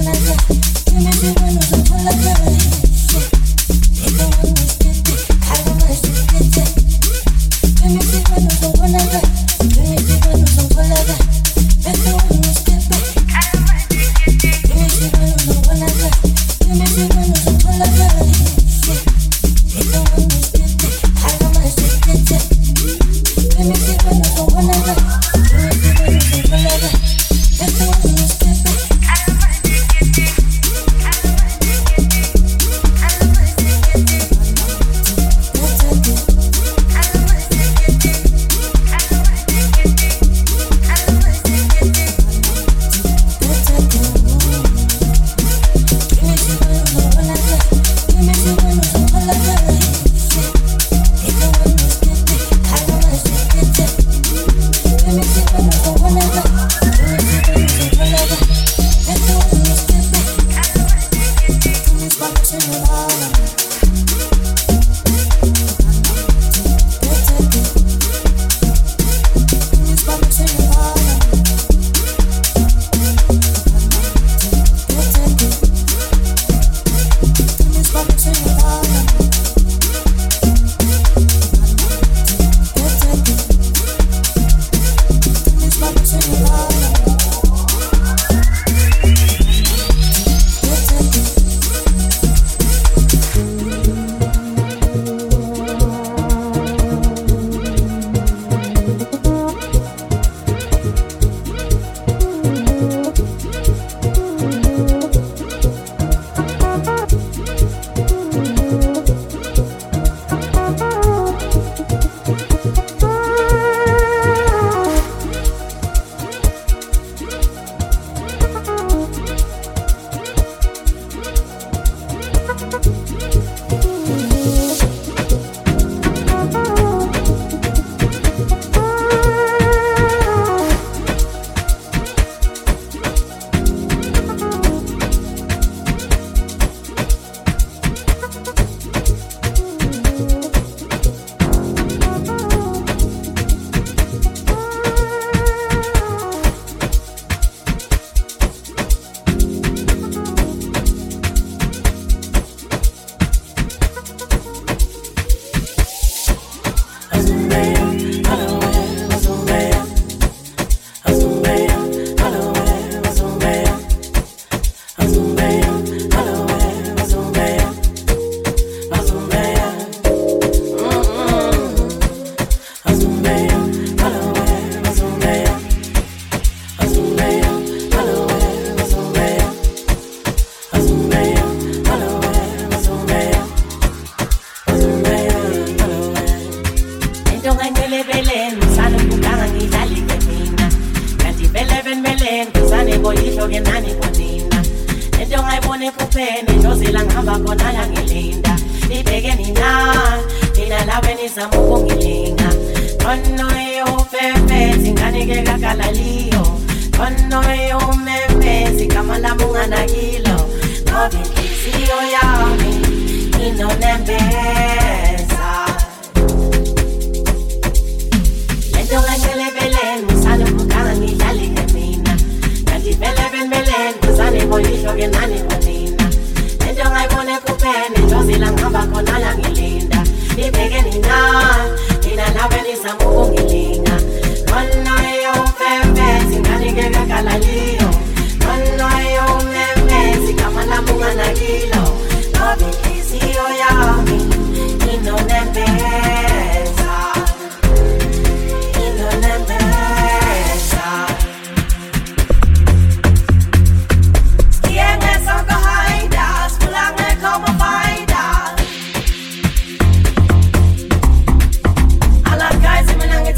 Alla guys in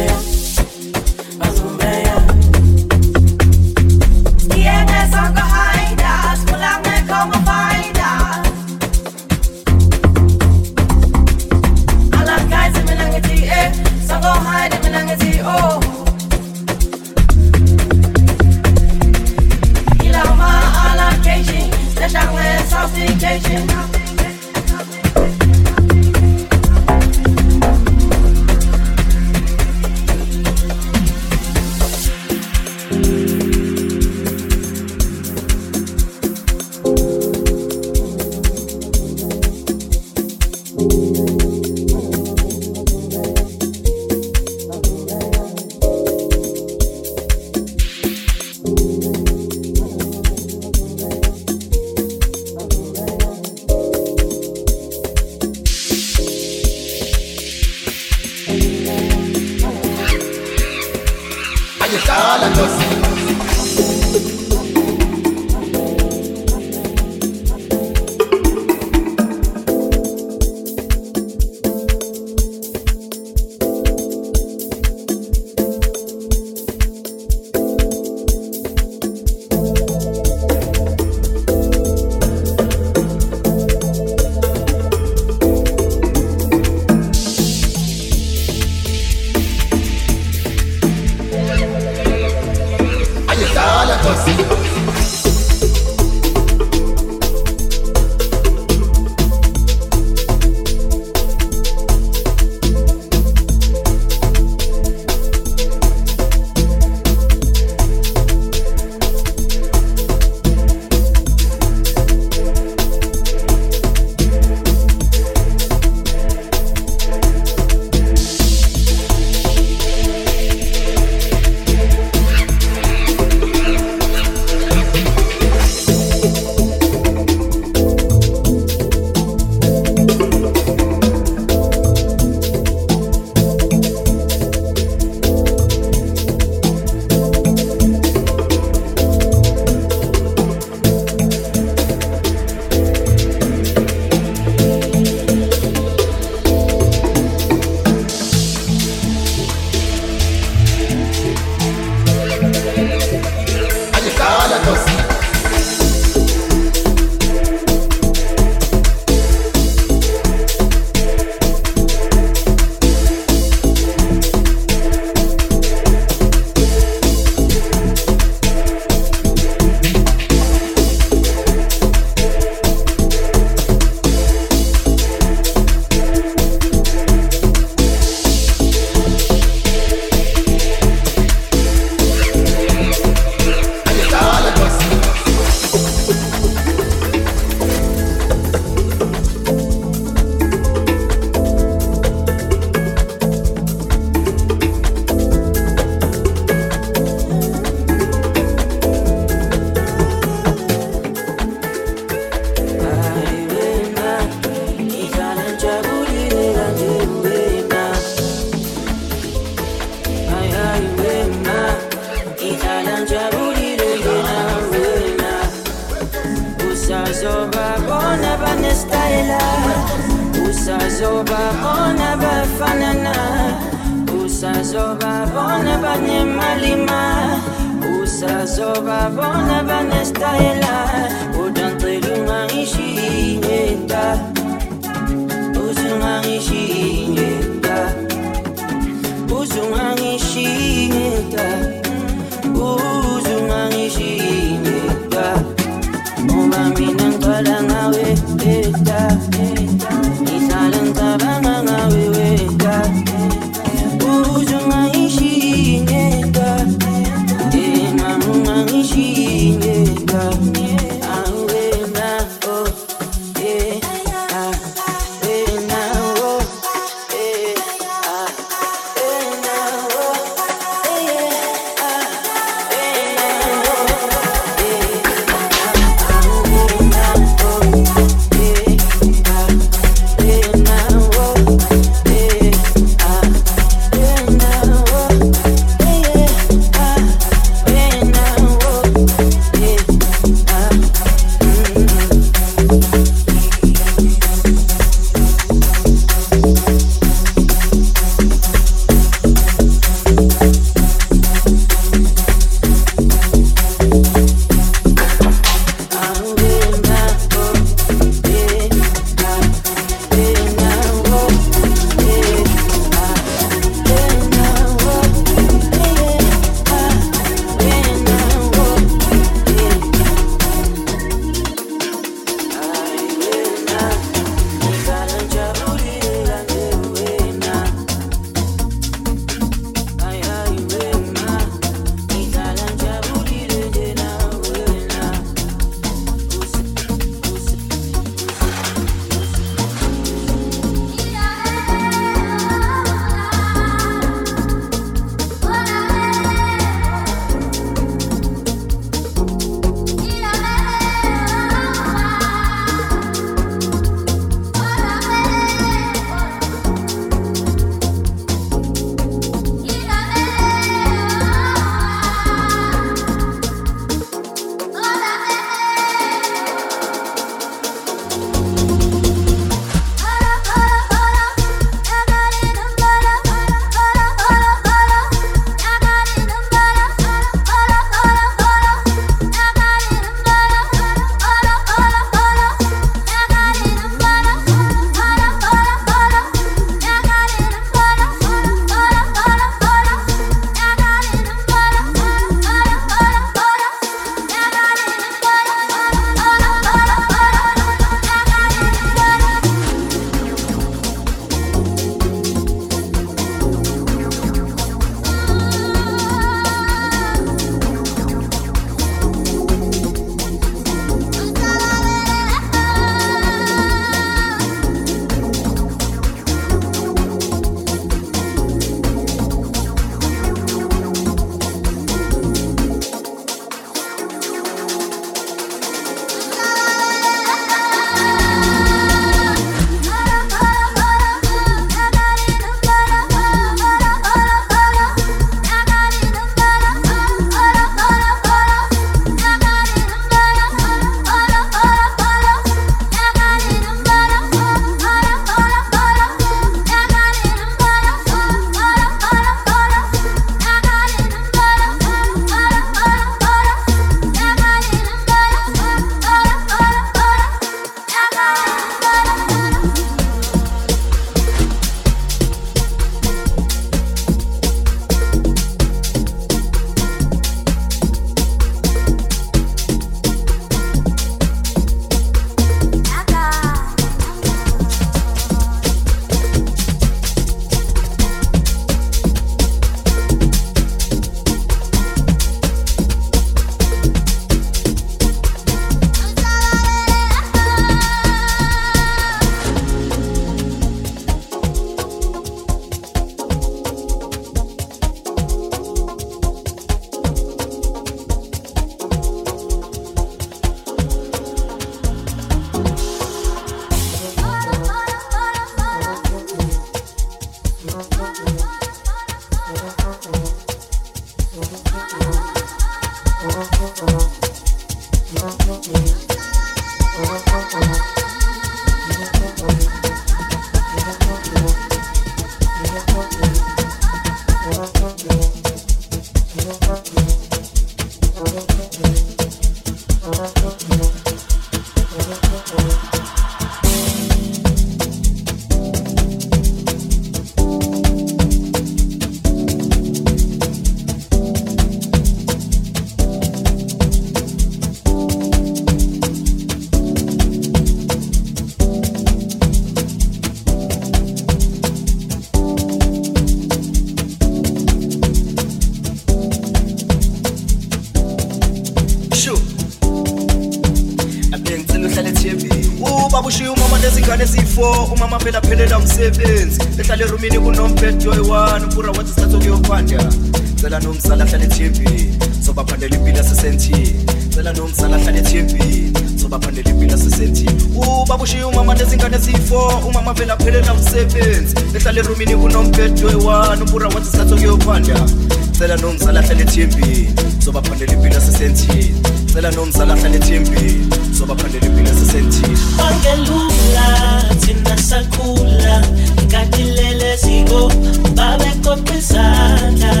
Umama phela phelela umsebenzi ehlala erumini kunomphetho oyi-1 upura wathi isikhathi okuyophanda cela nomsala ahlale ethembini sobaphandela impilo asesentini cela nomsala ahlale ethembini sobaphandela impilo asesentini ubaba ushiye umama nezingane eziyi-4 umama phela phelela umsebenzi ehlala erumini kunomphetho oyi-1 upura wathi isikhathi okuyophanda cela nomsala ahlale ethembini sobaphandela impilo asesentini cela nomsala ahlale ethembini sobaphandela impilo asesentini Angelula thina sakhula ngakilele siko babe kopesana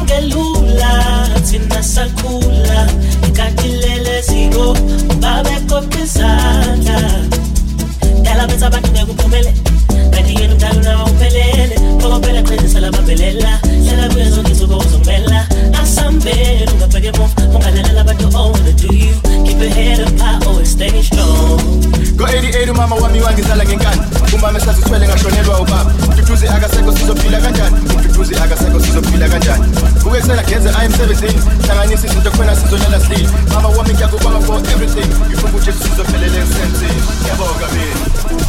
Angelula thina sakhula ngakilele siko babe kopesana Dala betsa bantu ngekuphumele Badingeni umdalo nawo uphelele Phokopela qede sala babelela Hlala buye zonke izuko uzongimela Asambele ungabheke mofa Ungalalela abantu wanna do you Keep your head up high always stay strong Go 88 umama wami wangizala ngenkani Umama esazithwele ngashonelwa ubaba Mduduzi akasekho sizophila kanjani Mduduzi akasekho sizophila kanjani Ukusela genze I17 Hlanganisa izinto khona sizolala sleep Mama wami ngiyakubonga for everything Ngifuna ukuthi sizophelele emsebenzini Ngiyabonga mina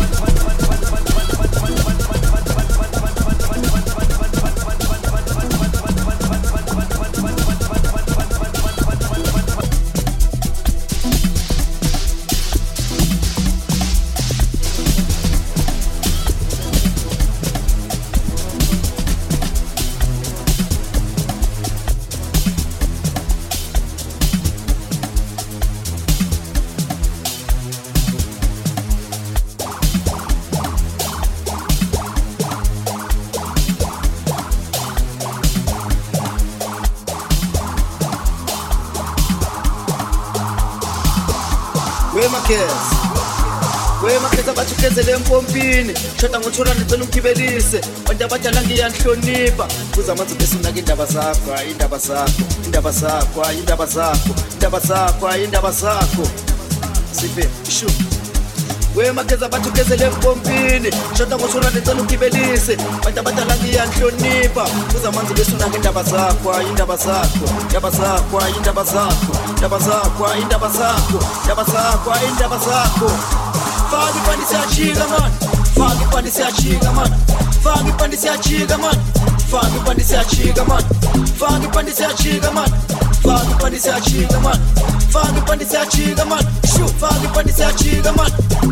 Wemakheza bathukezele empompini shoda ngothora ndicela umgibelise bantu abadala ngiyanhlonipha kuza amanzi besinake indaba zakho indaba zakho indaba zakho indaba zakho indaba zakho indaba zakho sipe shu Wemakheza bathukezele empompini shoda ngothora ndicela umgibelise bantu abadala ngiyanhlonipha kuza amanzi besinake indaba zakho indaba zakho indaba zakho indaba zakho indaba zakho indaba zakho indaba zakho indaba zakho Fagi pandisi achiga man Fagi pandisi achiga man Fagi pandisi achiga man Fagi pandisi achiga man Fagi pandisi achiga man Fagi pandisi achiga man Fagi pandisi achiga man Shoo Fagi pandisi achiga man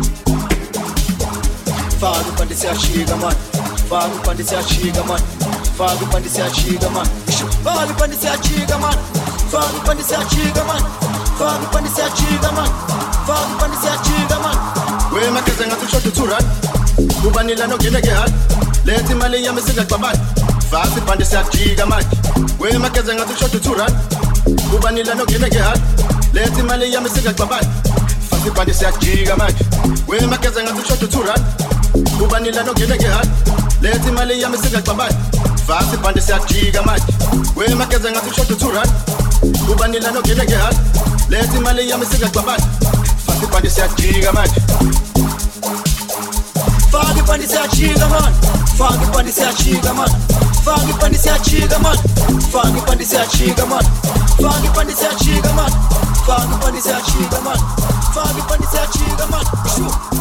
Fagi pandisi achiga man Fagi pandisi achiga man Fagi pandisi achiga man Shoo Fagi pandisi achiga man Fagi pandisi achiga man Fagi pandisi achiga man Fagi pandisi achiga man Wemakheza ngathi kushoda 2 rand Kubanila nogeleke hard Lethi imali yami singaxabani Fasi ibhande siyajika manje Wemakheza ngathi kushoda 2 rand Kubanila nogeleke hard Lethi imali yami singaxabani Fasi ibhande siyajika manje Wemakheza ngathi kushoda 2 rand Kubanila nogeleke hard Lethi imali yami singaxabani Fasi ibhande siyajika manje Wemakheza ngathi kushoda 2 rand Kubanila nogeleke hard Lethi imali yami singaxabani Fasi ibhande siyajika manje Fagi pandisi achiga man Fagi pandisi achiga man Fagi pandisi achiga man Fagi pandisi achiga man Fagi pandisi achiga man Fagi pandisi achiga man Fagi pandisi achiga man Shoo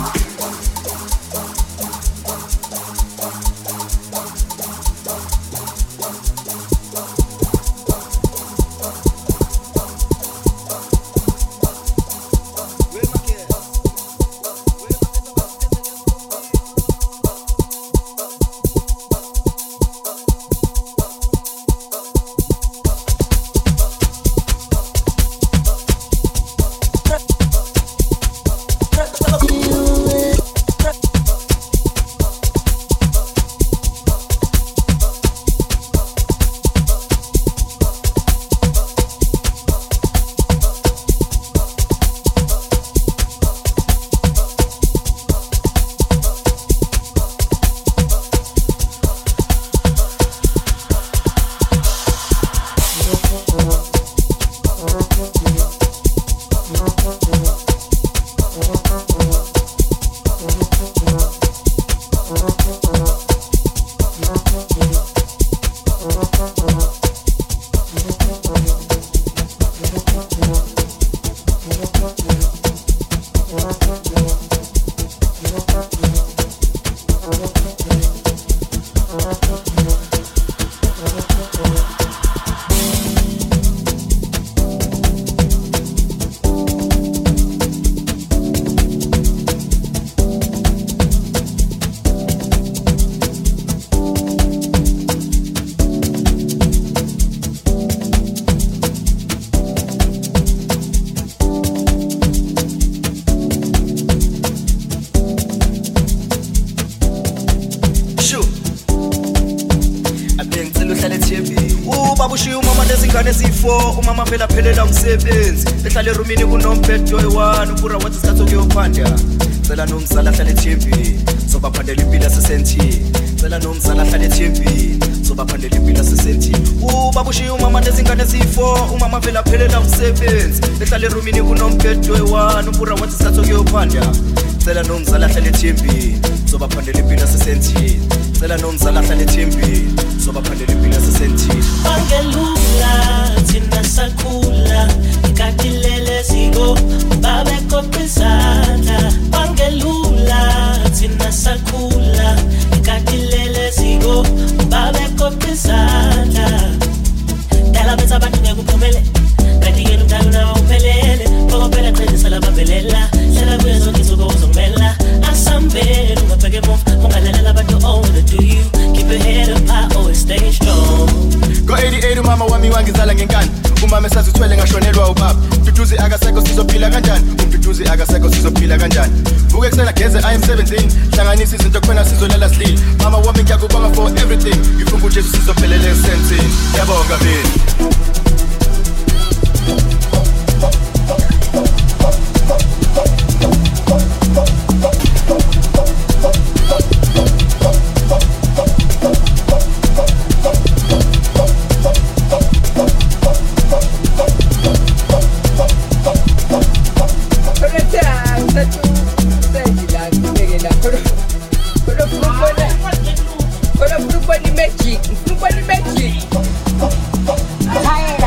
umama phela phelela umsebenzi ehlala erumini kunomphedo oyi-1 upura wathi isikhathi okuyophanda cela nomzala ahlale ethembini zobaphandela impilo asesentini cela nomzala ahlale ethembini zobaphandela impilo asesentini ubaba ushiye umama nezingane eziyi-4 umama phela phelela umsebenzi ehlala erumini kunomphedo oyi-1 upura wathi isikhathi okuyophanda cela nomzala ahlale ethembini zobaphandela impilo asesentini cela nomzala ahlale ethembini zobaphandela impilo asesentini Wangelula thina sakhula ikatilele ziko babekopezana Wangelula thina sakhula ikatilele ziko babekopezana Dala betsa bantu ngekuphumele kanti yena umntana nawo uphelele phela qedisa lababelela hlala kuyezo ngizuko uzongimela asambele ungabheke emuva ungalalela abantu wanna do you keep your head up high always stay strong Go 88 umama wami wangizala ngenkani umama esazithwele ngashonelwa ubaba Mduduzi akasekho sizophila kanjani Mduduzi akasekho sizophila kanjani Vuke kusena geze I am 17 hlanganisa izinto kuphela sizolala silile Mama wami ngiyakubonga for everything Ngifuna uJesu sizophelele esentini Yabonga mina Magic.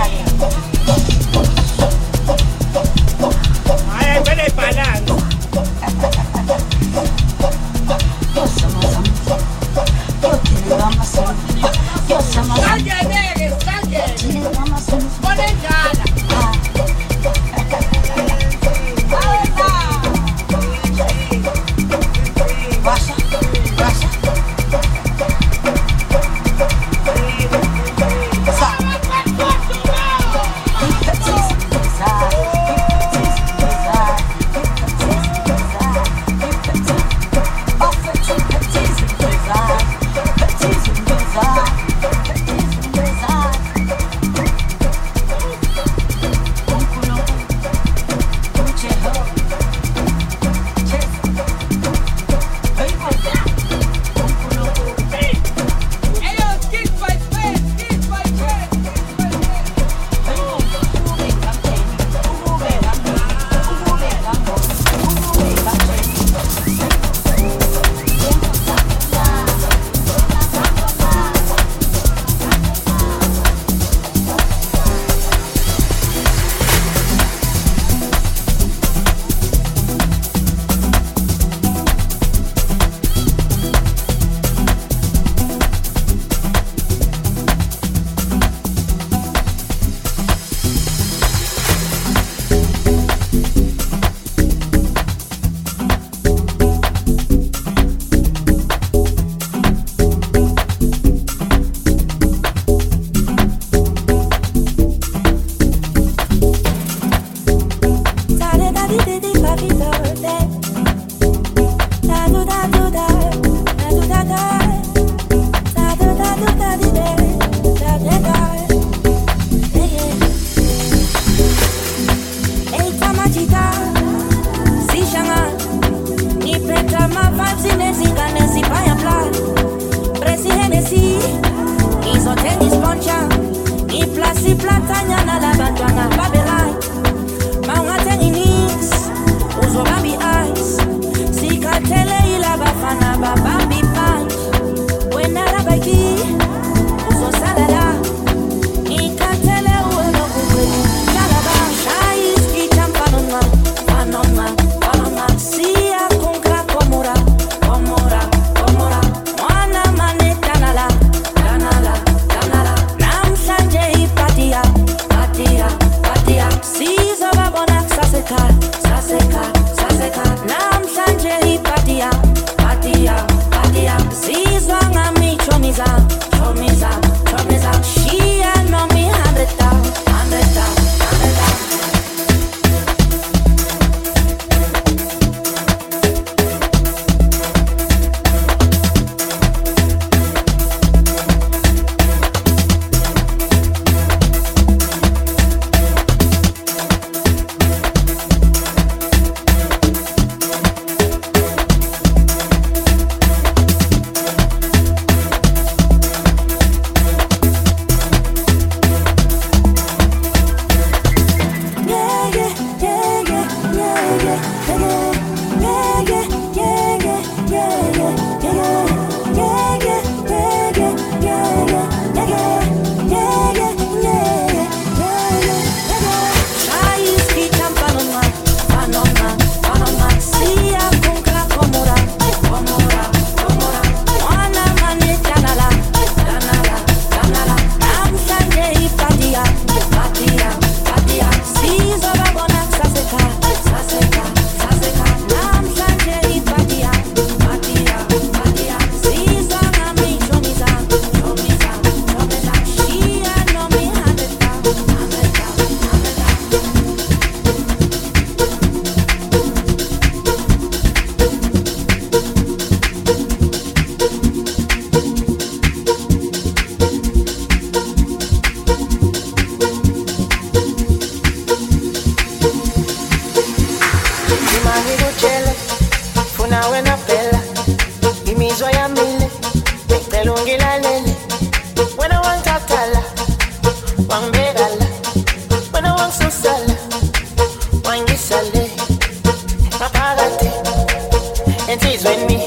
wena phela imizwa yamile ngicela ungilalele wena wangithathala wangibekala wena wangisusala wangisale ngaphakathi enhlizweni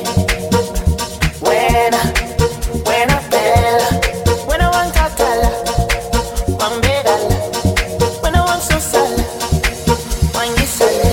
wena phela wena wangithathala wangibekala wena wangisusala wangisale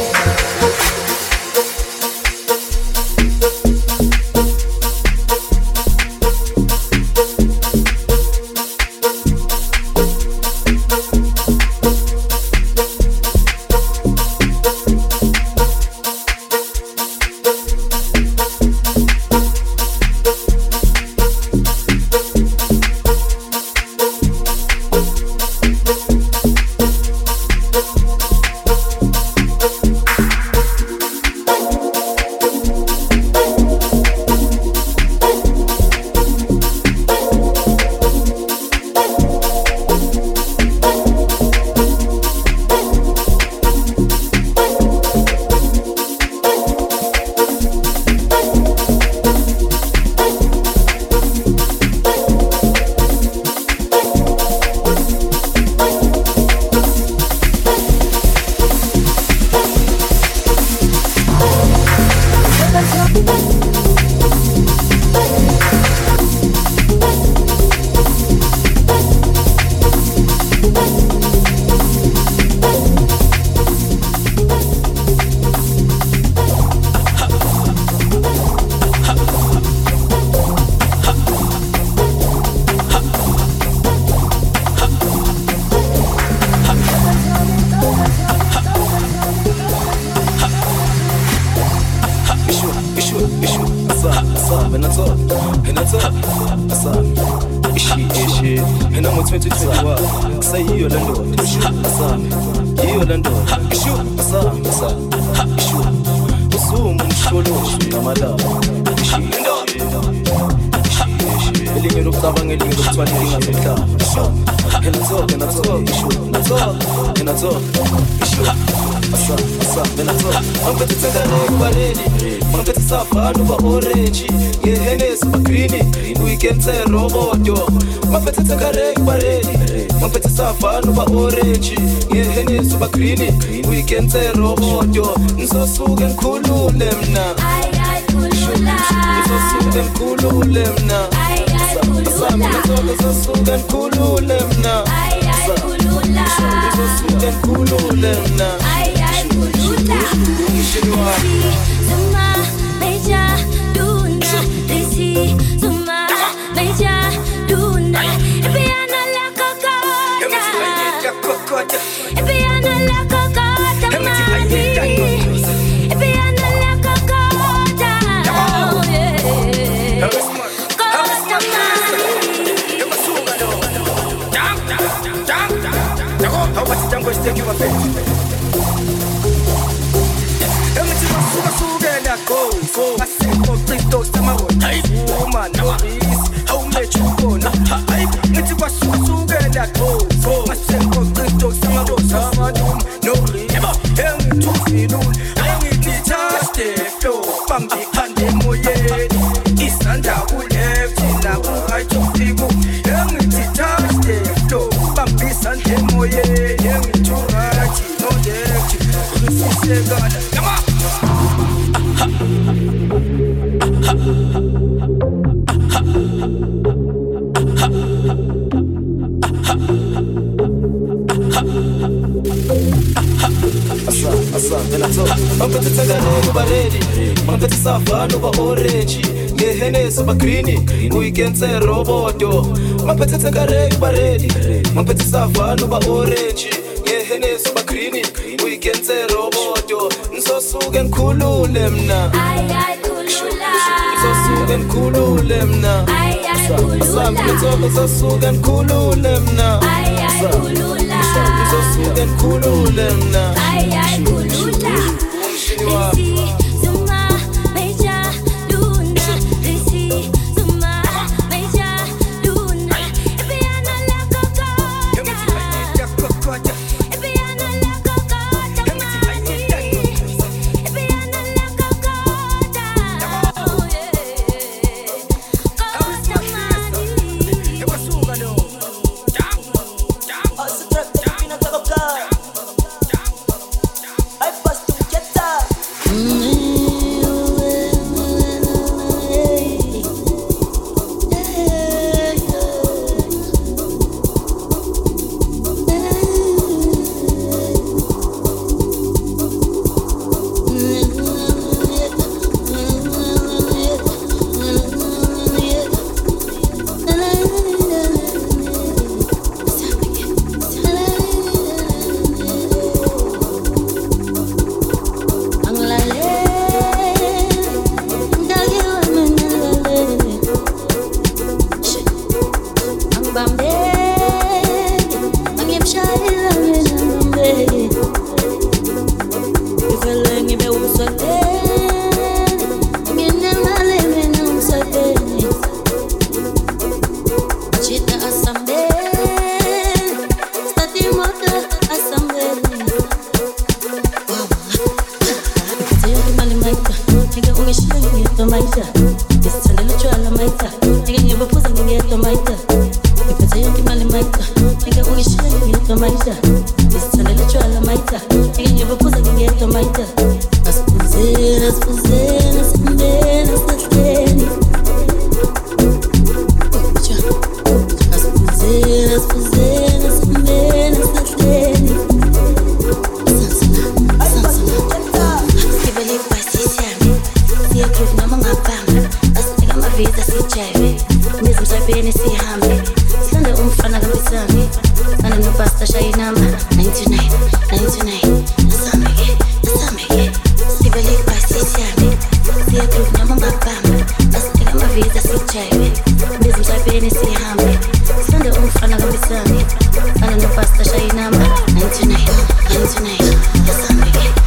Ngizosuke ngikhulule mina ngizosuke ngikhulule mina ngizosuke ngikhulule mina ngizosuke ngikhulule mina Zuma meja duna desi Zuma meja duna Epiana la kokota Epiana la kokota mani Epiana la kokota Kokota mani Mangiphethe savana uba orange ngehenesi uba green weekend seroboto mangiphethe tsekareke uba red mangiphethe savana uba orange ngehenesi uba green weekend seroboto ngizosuke ngikhulule mina ngizosuke ngikhulule mina ngizosuke ngikhulule mina ngizosuke ngikhulule mina Zuma meja duna desi Zuma meja duna Epiana la kokota Epiana la kokota mani Epiana la kokota maita ngisithandela utshwala maita ngeke ngibaphuza ngingedwa maita ngiphethe yonke imali maita ngeke ungishiye ngingedwa maita ngisithandela utshwala maita ngeke ngibaphuza ngingedwa maita asiphuzeni asiphuzeni asibambeni asihleni asiphuzeni asibambeni asihleni Nizimsabeni sihambe sithanda umfana kambisami sana nopasta shayinamba 99 nasameke sibele kwasisiyami siyakhuluma noma ngabamba asitheka amaviza sijayive nizimsabeni sihambe sithanda umfana kambisami sana nopasta shayinamba 99 nasameke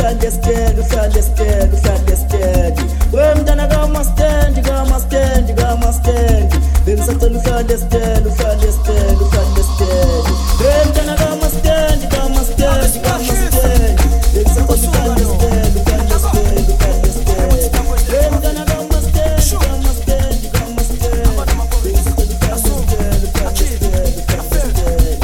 uhlale steady, uhlale steady, uhlale steady. Wemntana kama stand, kama stand, kama stand. Bengisacela uhlale steady, uhlale steady, uhlale steady. Wemntana kama stand, kama stand, kama stand. Bengisacela uhlale steady, uhlale steady, uhlale steady. Wemntana kama stand, kama stand, kama stand. Bengisacela uhlale steady, uhlale steady,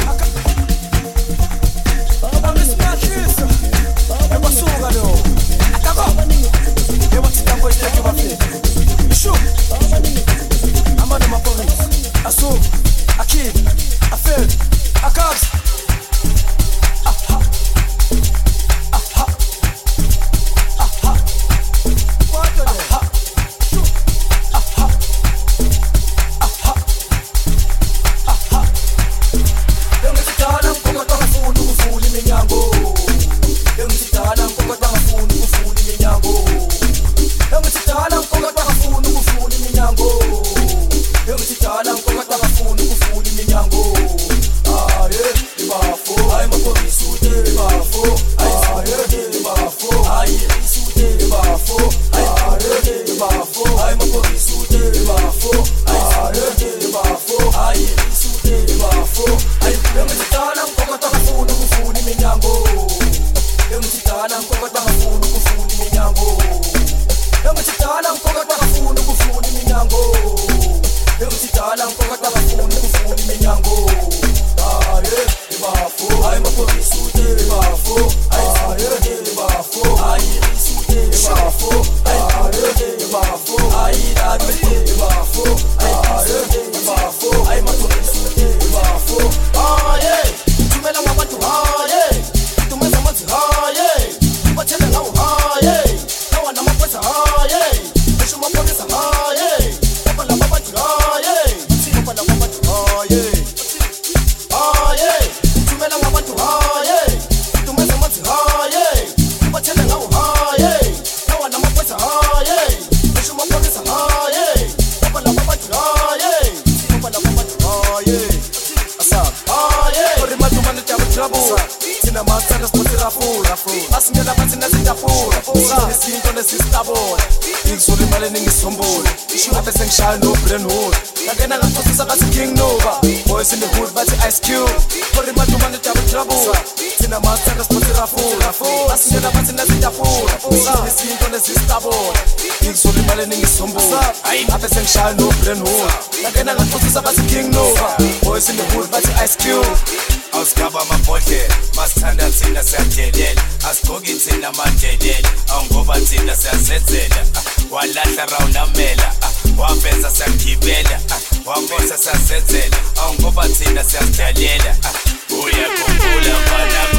Wambosa sasenzela, ngoba thina siyasidalela. Uyakhumbula mfana